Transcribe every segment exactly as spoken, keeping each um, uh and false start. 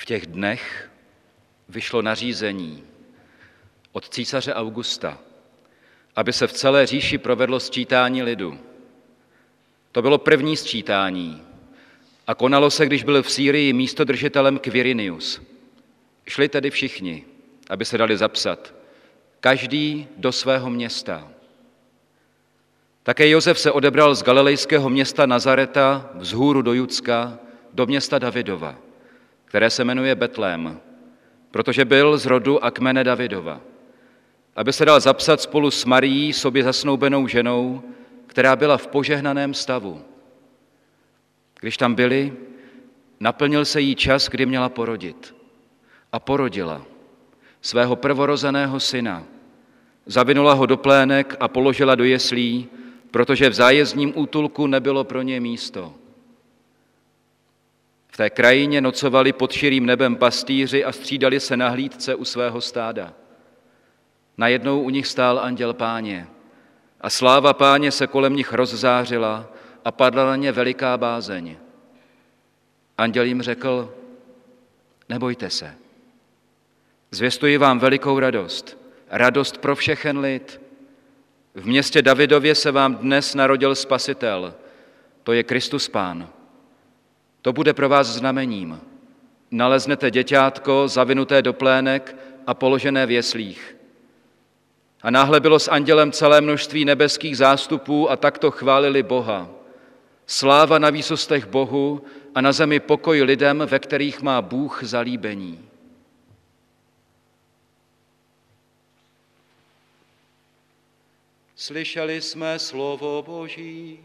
těch dnech vyšlo nařízení od císaře Augusta, aby se v celé říši provedlo sčítání lidu. To bylo první sčítání a konalo se, když byl v Sýrii místodržitelem Quirinius. Šli tedy všichni, aby se dali zapsat, každý do svého města. Také Josef se odebral z galilejského města Nazareta vzhůru do Judska, do města Davidova, které se jmenuje Betlém, protože byl z rodu a kmene Davidova, aby se dal zapsat spolu s Marií, sobě zasnoubenou ženou, která byla v požehnaném stavu. Když tam byli, naplnil se jí čas, kdy měla porodit. A porodila svého prvorozeného syna. Zavinula ho do plének a položila do jeslí, protože v zájezdním útulku nebylo pro ně místo. V té krajině nocovali pod širým nebem pastýři a střídali se na hlídce u svého stáda. Najednou u nich stál anděl Páně a sláva Páně se kolem nich rozzářila a padla na ně veliká bázeň. Anděl jim řekl, nebojte se, zvěstuji vám velikou radost, radost pro všechen lid. V městě Davidově se vám dnes narodil Spasitel, to je Kristus Pán. To bude pro vás znamením. Naleznete děťátko zavinuté do plének a položené v jeslích. A náhle bylo s andělem celé množství nebeských zástupů a takto chválili Boha. Sláva na výsostech Bohu a na zemi pokoj lidem, ve kterých má Bůh zalíbení. Slyšeli jsme slovo Boží.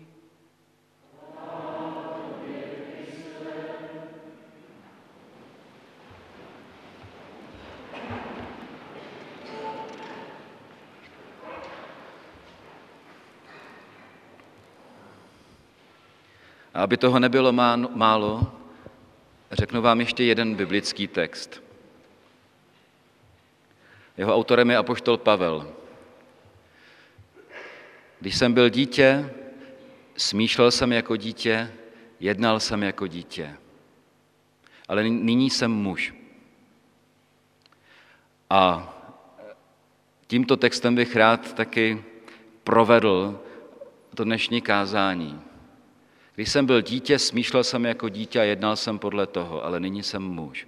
A aby toho nebylo málo, řeknu vám ještě jeden biblický text. Jeho autorem je apoštol Pavel. Když jsem byl dítě, smýšlel jsem jako dítě, jednal jsem jako dítě. Ale nyní jsem muž. A tímto textem bych rád taky provedl to dnešní kázání. Když jsem byl dítě, smýšlel jsem jako dítě a jednal jsem podle toho, ale nyní jsem muž.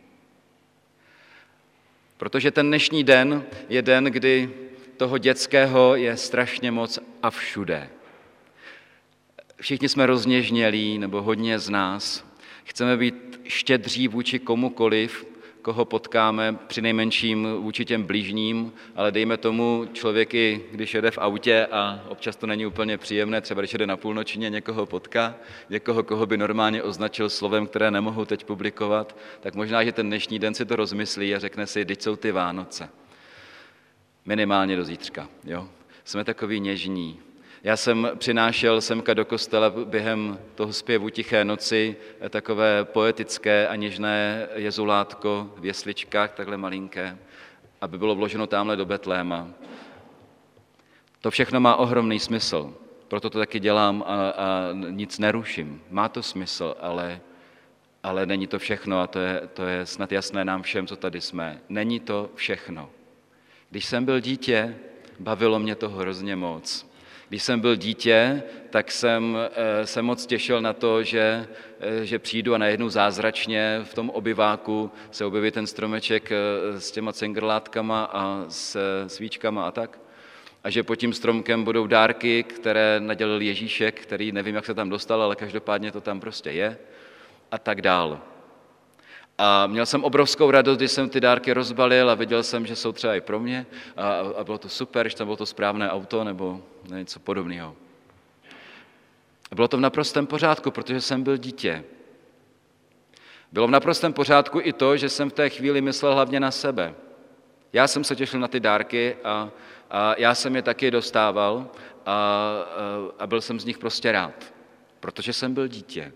Protože ten dnešní den je den, kdy toho dětského je strašně moc a všude. Všichni jsme rozněžnělí, nebo hodně z nás. Chceme být štědří vůči komukoliv, koho potkáme, přinejmenším vůči těm blížním, ale dejme tomu člověk i když jede v autě a občas to není úplně příjemné, třeba když jede na půlnočině, někoho potká, někoho, koho by normálně označil slovem, které nemohu teď publikovat, tak možná, že ten dnešní den si to rozmyslí a řekne si, teď jsou ty Vánoce. Minimálně do zítřka, jo. Jsme takový něžní. Já jsem přinášel semka do kostela během toho zpěvu Tiché noci takové poetické a něžné jezulátko v jesličkách, takhle malinké, aby bylo vloženo tamhle do Betléma. To všechno má ohromný smysl, proto to taky dělám a, a nic neruším. Má to smysl, ale, ale není to všechno a to je, to je snad jasné nám všem, co tady jsme. Není to všechno. Když jsem byl dítě, bavilo mě to hrozně moc. Když jsem byl dítě, tak jsem se moc těšil na to, že, že přijdu a najednou zázračně v tom obyváku se objeví ten stromeček s těma cengrlátkama a s svíčkama a tak. A že pod tím stromkem budou dárky, které nadělil Ježíšek, který nevím, jak se tam dostal, ale každopádně to tam prostě je a tak dál. A měl jsem obrovskou radost, když jsem ty dárky rozbalil a viděl jsem, že jsou třeba i pro mě a, a bylo to super, že tam bylo to správné auto nebo něco podobného. A bylo to v naprostém pořádku, protože jsem byl dítě. Bylo v naprostém pořádku i to, že jsem v té chvíli myslel hlavně na sebe. Já jsem se těšil na ty dárky a, a já jsem je taky dostával a, a, a byl jsem z nich prostě rád, protože jsem byl dítě.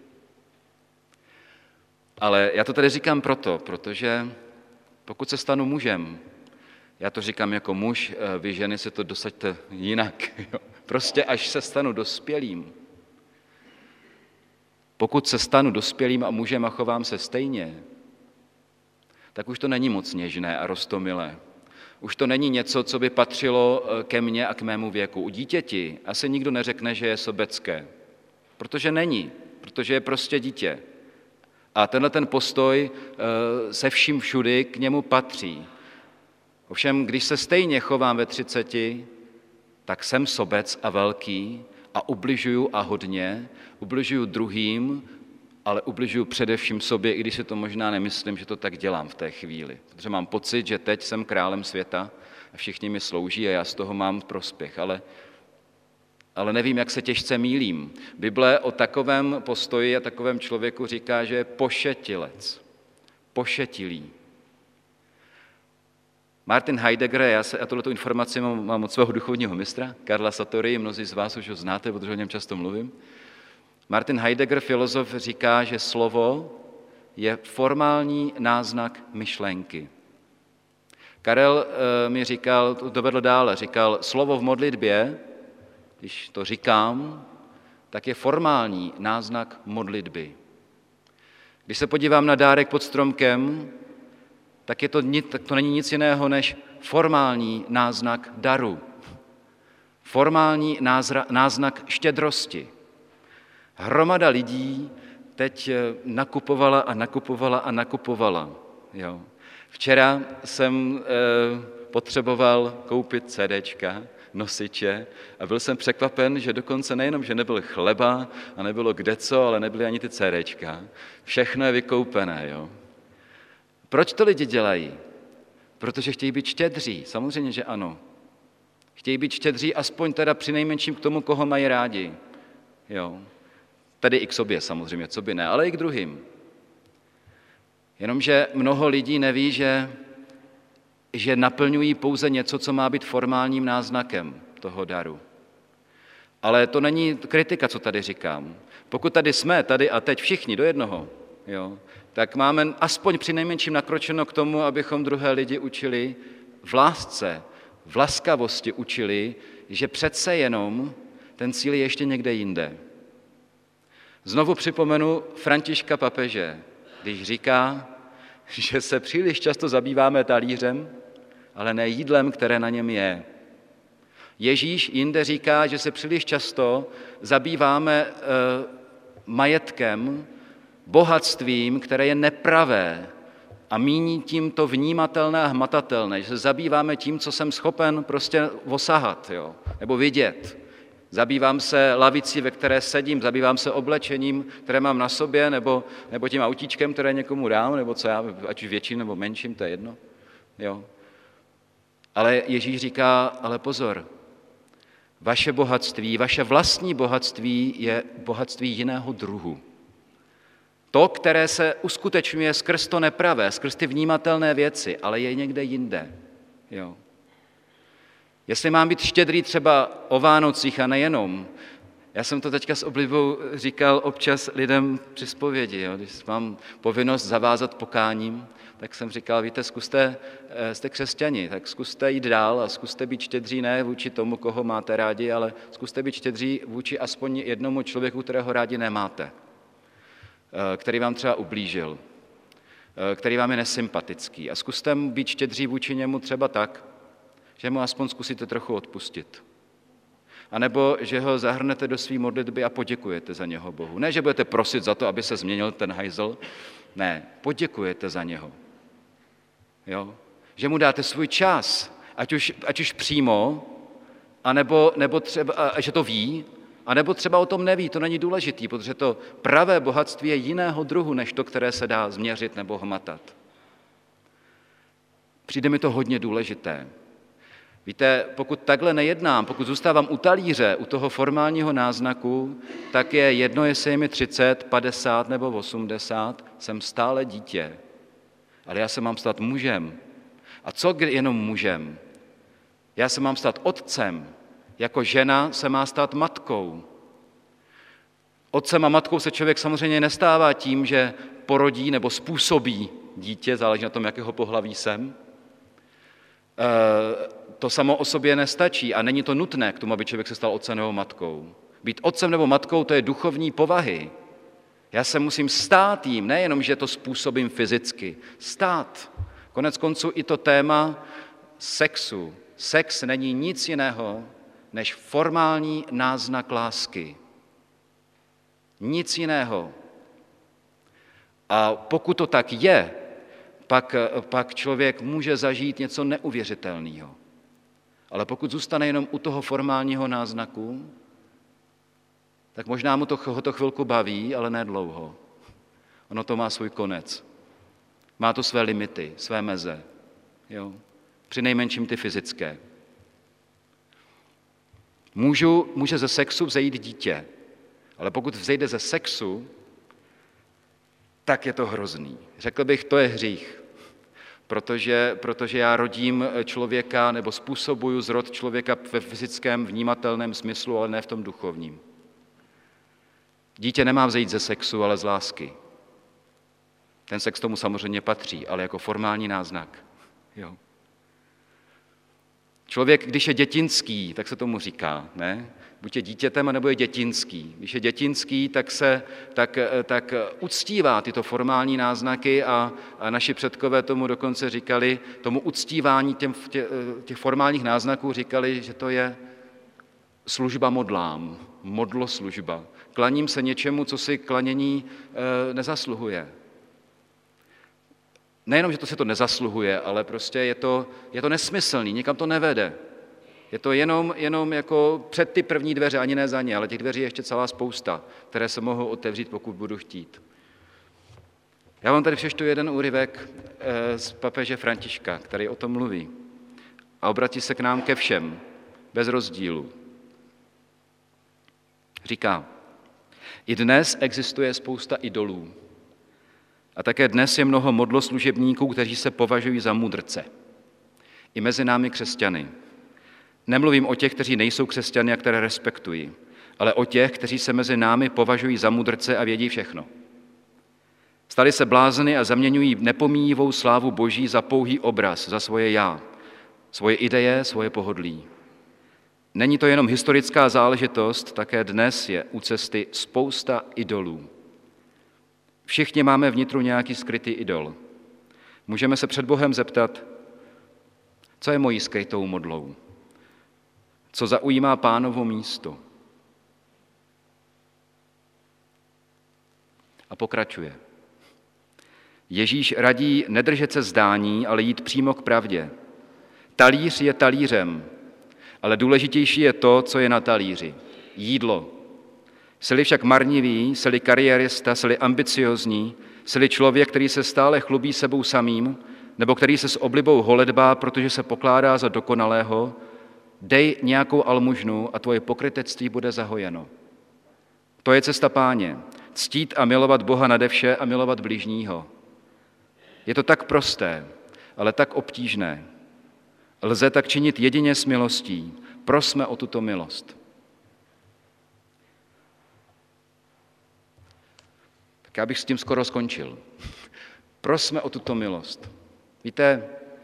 Ale já to tady říkám proto, protože pokud se stanu mužem, já to říkám jako muž, vy ženy si to dosaďte jinak, jo? Prostě až se stanu dospělým. Pokud se stanu dospělým a mužem a chovám se stejně, tak už to není moc něžné a roztomilé. Už to není něco, co by patřilo ke mně a k mému věku. U dítěti asi nikdo neřekne, že je sobecké, protože není, protože je prostě dítě. A tenhle ten postoj se vším všudy k němu patří. Ovšem, když se stejně chovám ve třiceti, tak jsem sobec a velký a ubližuju a hodně, ubližuju druhým, ale ubližuju především sobě, i když si to možná nemyslím, že to tak dělám v té chvíli. Protože mám pocit, že teď jsem králem světa a všichni mi slouží a já z toho mám prospěch, ale, ale nevím, jak se těžce mýlím. Bible o takovém postoji a takovém člověku říká, že je pošetilec, pošetilý. Martin Heidegger, já, se, já tohleto informaci mám, mám od svého duchovního mistra, Karla Satori, mnozí z vás už ho znáte, protože o něm často mluvím. Martin Heidegger, filozof, říká, že slovo je formální náznak myšlenky. Karel e, mi říkal, to dovedl dále, říkal, slovo v modlitbě, když to říkám, tak je formální náznak modlitby. Když se podívám na dárek pod stromkem, tak, je to, tak to není nic jiného než formální náznak daru. Formální názra, náznak štědrosti. Hromada lidí teď nakupovala a nakupovala a nakupovala. Jo. Včera jsem e, potřeboval koupit CDčka, nosiče a byl jsem překvapen, že dokonce nejenom, že nebyl chleba a nebylo kdeco, ale nebyly ani ty CDčka. Všechno je vykoupené. Jo. Proč to lidi dělají? Protože chtějí být štědří, samozřejmě, že ano. Chtějí být štědří aspoň teda přinejmenším k tomu, koho mají rádi. Jo. Tedy i k sobě samozřejmě, co by ne, ale i k druhým. Jenomže mnoho lidí neví, že, že naplňují pouze něco, co má být formálním náznakem toho daru. Ale to není kritika, co tady říkám. Pokud tady jsme, tady a teď všichni do jednoho, jo, tak máme aspoň přinejmenším nakročeno k tomu, abychom druhé lidi učili v lásce, v laskavosti učili, že přece jenom ten cíl je ještě někde jinde. Znovu připomenu Františka papeže, když říká, že se příliš často zabýváme talířem, ale ne jídlem, které na něm je. Ježíš jinde říká, že se příliš často zabýváme e, majetkem, bohatstvím, které je nepravé a míní tím to vnímatelné a hmatatelné, že se zabýváme tím, co jsem schopen prostě osahat, jo, nebo vidět. Zabývám se lavicí, ve které sedím, zabývám se oblečením, které mám na sobě, nebo, nebo tím autíčkem, které někomu dám, nebo co já, ať už větším nebo menším, to je jedno. Jo. Ale Ježíš říká, ale pozor, vaše bohatství, vaše vlastní bohatství je bohatství jiného druhu. To, které se uskutečňuje skrz to nepravé, skrz ty vnímatelné věci, ale je někde jinde. Jo. Jestli mám být štědrý třeba o Vánocích a nejenom, já jsem to teďka s oblibou říkal občas lidem při zpovědi, jo. Když mám povinnost zavázat pokáním, tak jsem říkal, víte, zkuste, jste křesťani, tak zkuste jít dál a zkuste být štědří ne vůči tomu, koho máte rádi, ale zkuste být štědří vůči aspoň jednomu člověku, kterého rádi nemáte, který vám třeba ublížil, který vám je nesympatický. A zkuste být štědří vůči němu třeba tak, že mu aspoň zkusíte trochu odpustit. A nebo že ho zahrnete do své modlitby a poděkujete za něho Bohu. Ne, že budete prosit za to, aby se změnil ten hajzl, ne, poděkujete za něho. Jo? Že mu dáte svůj čas, ať už, ať už přímo, anebo, nebo třeba, a, že to ví, anebo třeba o tom neví, to není důležitý, protože to pravé bohatství je jiného druhu, než to, které se dá změřit nebo hmatat. Přijde mi to hodně důležité. Víte, pokud takhle nejednám, pokud zůstávám u talíře, u toho formálního náznaku, tak je jedno, jestli je mi třicet, padesát nebo osmdesát, jsem stále dítě. Ale já se mám stát mužem. A co jenom mužem? Já se mám stát otcem. Jako žena se má stát matkou. Otcem a matkou se člověk samozřejmě nestává tím, že porodí nebo způsobí dítě, záleží na tom, jakého pohlaví jsem. E- To samo o sobě nestačí a není to nutné k tomu, aby člověk se stal otcem nebo matkou. Být otcem nebo matkou, to je duchovní povahy. Já se musím stát jím, nejenom, že to způsobím fyzicky. Stát. Konec konců i to téma sexu. Sex není nic jiného, než formální náznak lásky. Nic jiného. A pokud to tak je, pak, pak člověk může zažít něco neuvěřitelného. Ale pokud zůstane jenom u toho formálního náznaku, tak možná mu to, ho to chvilku baví, ale ne dlouho. Ono to má svůj konec. Má to své limity, své meze. Jo? Přinejmenším ty fyzické. Můžu, může ze sexu vzejít dítě, ale pokud vzejde ze sexu, tak je to hrozný. Řekl bych, to je hřích, protože, protože já rodím člověka nebo způsobuju zrod člověka ve fyzickém vnímatelném smyslu, ale ne v tom duchovním. Dítě nemá vzejít ze sexu, ale z lásky. Ten sex tomu samozřejmě patří, ale jako formální náznak. Jo. Člověk, když je dětinský, tak se tomu říká, ne? Buď je dítětem, nebo je dětinský. Když je dětinský, tak se tak, tak uctívá tyto formální náznaky a, a naši předkové tomu dokonce říkali, tomu uctívání těm, tě, těch formálních náznaků říkali, že to je služba modlám, modloslužba. Klaním se něčemu, co si klanění e, nezasluhuje. Nejenom, že to si to nezasluhuje, ale prostě je to, je to nesmyslný, nikam to nevede. Je to jenom, jenom jako před ty první dveře, ani ne za ně, ale těch dveří je ještě celá spousta, které se mohou otevřít, pokud budu chtít. Já vám tady přečtu jeden úryvek z papeže Františka, který o tom mluví. A obratí se k nám ke všem, bez rozdílu. Říká, i dnes existuje spousta idolů. A také dnes je mnoho modloslužebníků, kteří se považují za mudrce. I mezi námi křesťany. Nemluvím o těch, kteří nejsou křesťany a které respektují, ale o těch, kteří se mezi námi považují za mudrce a vědí všechno. Stali se blázny a zaměňují nepomíjivou slávu Boží za pouhý obraz, za svoje já, svoje ideje, svoje pohodlí. Není to jenom historická záležitost, také dnes je u cesty spousta idolů. Všichni máme vnitru nějaký skrytý idol. Můžeme se před Bohem zeptat, co je mojí skrytou modlou? Co zaujímá Pánovo místo? A pokračuje. Ježíš radí nedržet se zdání, ale jít přímo k pravdě. Talíř je talířem, ale důležitější je to, co je na talíři. Jídlo. Jsi-li však marnivý, jsi-li kariérista, jsi-li ambiciozní, jsi-li člověk, který se stále chlubí sebou samým, nebo který se s oblibou holedbá, protože se pokládá za dokonalého, dej nějakou almužnu a tvoje pokrytectví bude zahojeno. To je cesta Páně. Ctít a milovat Boha nade vše a milovat bližního. Je to tak prosté, ale tak obtížné. Lze tak činit jedině s milostí. Prosme o tuto milost. Tak já bych s tím skoro skončil. Prosme o tuto milost. Víte,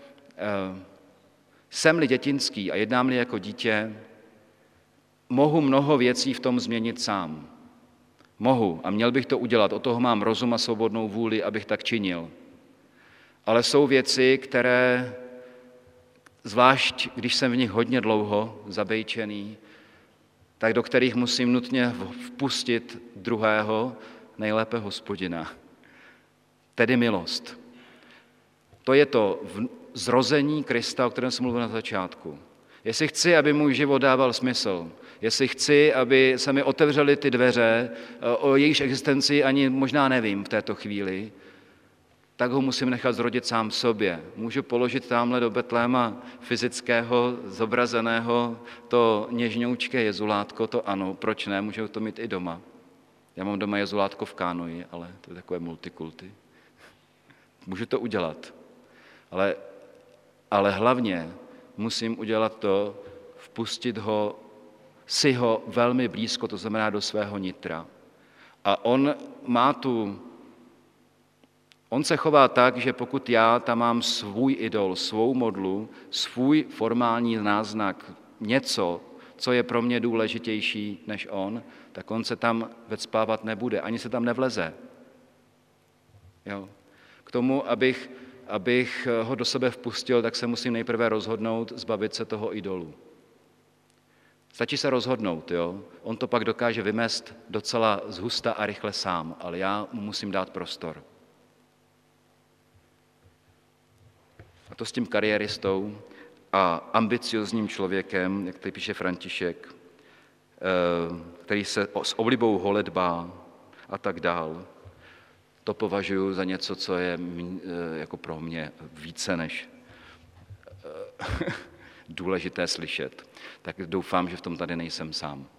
jsem-li dětinský a jednám-li jako dítě, mohu mnoho věcí v tom změnit sám. Mohu a měl bych to udělat, od toho mám rozum a svobodnou vůli, abych tak činil. Ale jsou věci, které, zvlášť když jsem v nich hodně dlouho zabejčený, tak do kterých musím nutně vpustit druhého, nejlépe Hospodina. Tedy milost. To je to zrození Krista, o kterém jsem mluvil na začátku. Jestli chci, aby můj život dával smysl, jestli chci, aby se mi otevřely ty dveře, o jejíž existenci ani možná nevím v této chvíli, tak ho musím nechat zrodit sám sobě. Můžu položit tamhle do Betléma fyzického, zobrazeného, to něžňoučké jezulátko, to ano, proč ne, můžu to mít i doma. Já mám doma jezulátko v Kánoji, ale to je takové multikulty. Můžu to udělat, ale, ale hlavně musím udělat to, vpustit ho, si ho velmi blízko, to znamená do svého nitra. A on má tu, on se chová tak, že pokud já tam mám svůj idol, svou modlu, svůj formální náznak, něco, co je pro mě důležitější než on, tak on se tam vecpávat nebude, ani se tam nevleze. Jo. K tomu, abych, abych ho do sebe vpustil, tak se musím nejprve rozhodnout zbavit se toho idolu. Stačí se rozhodnout, jo. On to pak dokáže vymést docela zhusta a rychle sám, ale já mu musím dát prostor. A to s tím kariéristou a ambiciozním člověkem, jak tady píše František, který se s oblibou holedbá a tak dál. To považuji za něco, co je jako pro mě více než důležité slyšet. Tak doufám, že v tom tady nejsem sám.